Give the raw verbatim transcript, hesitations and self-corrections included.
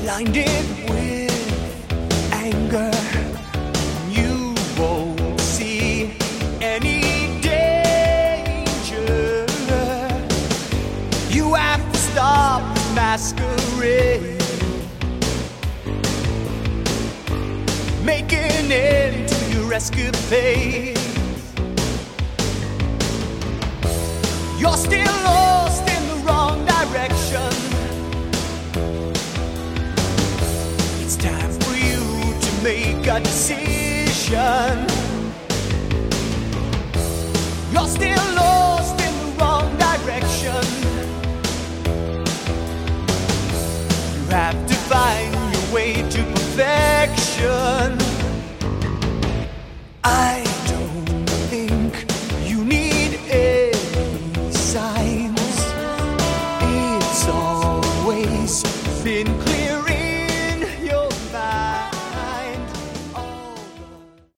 blinded with anger. You won't see any danger. You have to stop the masquerade, make an end to your escapade. You're still lost in the wrong direction. It's time for you to make a decision. You're still lost in the wrong direction. You have to find your way to perfection. I don't think you need any signs. It's always been clear.